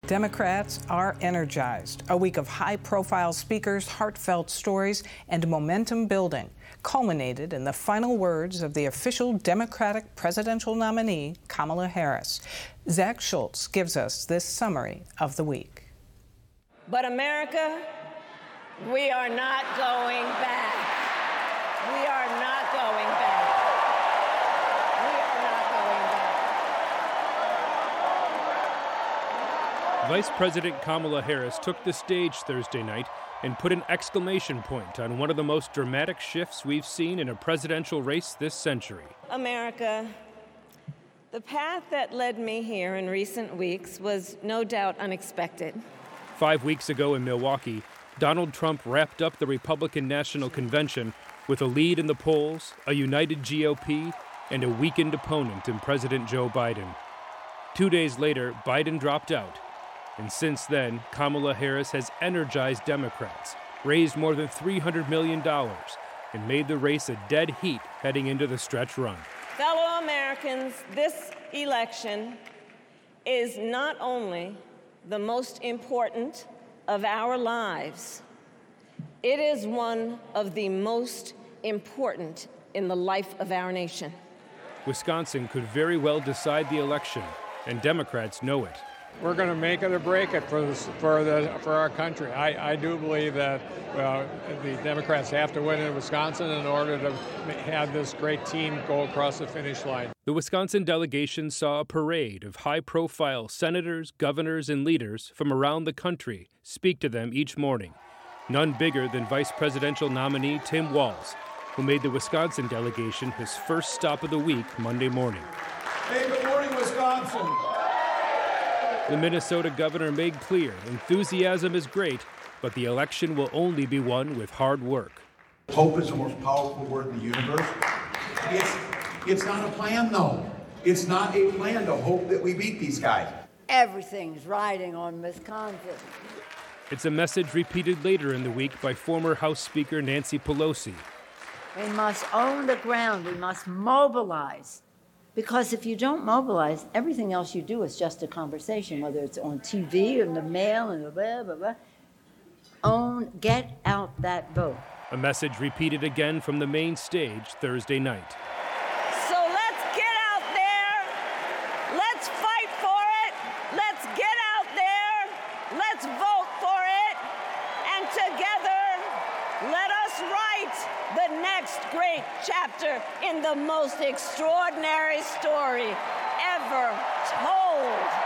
Democrats are energized. A week of high-profile speakers, heartfelt stories, and momentum building culminated in the final words of the official Democratic presidential nominee, Kamala Harris. Zach Schultz gives us this summary of the week. But America, we are not going back. We are not going back. We are not going back. Vice President Kamala Harris took the stage Thursday night and put an exclamation point on one of the most dramatic shifts we've seen in a presidential race this century. America, the path that led me here in recent weeks was no doubt unexpected. 5 weeks ago in Milwaukee, Donald Trump wrapped up the Republican National Convention with a lead in the polls, a united GOP, and a weakened opponent in President Joe Biden. 2 days later, Biden dropped out. And since then, Kamala Harris has energized Democrats, raised more than $300 million, and made the race a dead heat heading into the stretch run. Fellow Americans, this election is not only the most important of our lives, it is one of the most important in the life of our nation. Wisconsin could very well decide the election, and Democrats know it. We're going to make it or break it for our country. I do believe that the Democrats have to win in Wisconsin in order to have this great team go across the finish line. The Wisconsin delegation saw a parade of high-profile senators, governors, and leaders from around the country speak to them each morning. None bigger than Vice Presidential nominee Tim Walz, who made the Wisconsin delegation his first stop of the week Monday morning. Hey, good morning, Wisconsin. The Minnesota governor made clear enthusiasm is great, but the election will only be won with hard work. Hope is the most powerful word in the universe. It's not a plan, though. It's not a plan to hope that we beat these guys. Everything's riding on Wisconsin. It's a message repeated later in the week by former House Speaker Nancy Pelosi. We must own the ground. We must mobilize. Because if you don't mobilize, everything else you do is just a conversation, whether it's on TV or in the mail and blah, blah, blah. Get out that vote. A message repeated again from the main stage Thursday night. So let's get out there. Let's fight for it. Let's get out there. Let's vote for it. And together, let us write the next great chapter in the most extraordinary story ever told.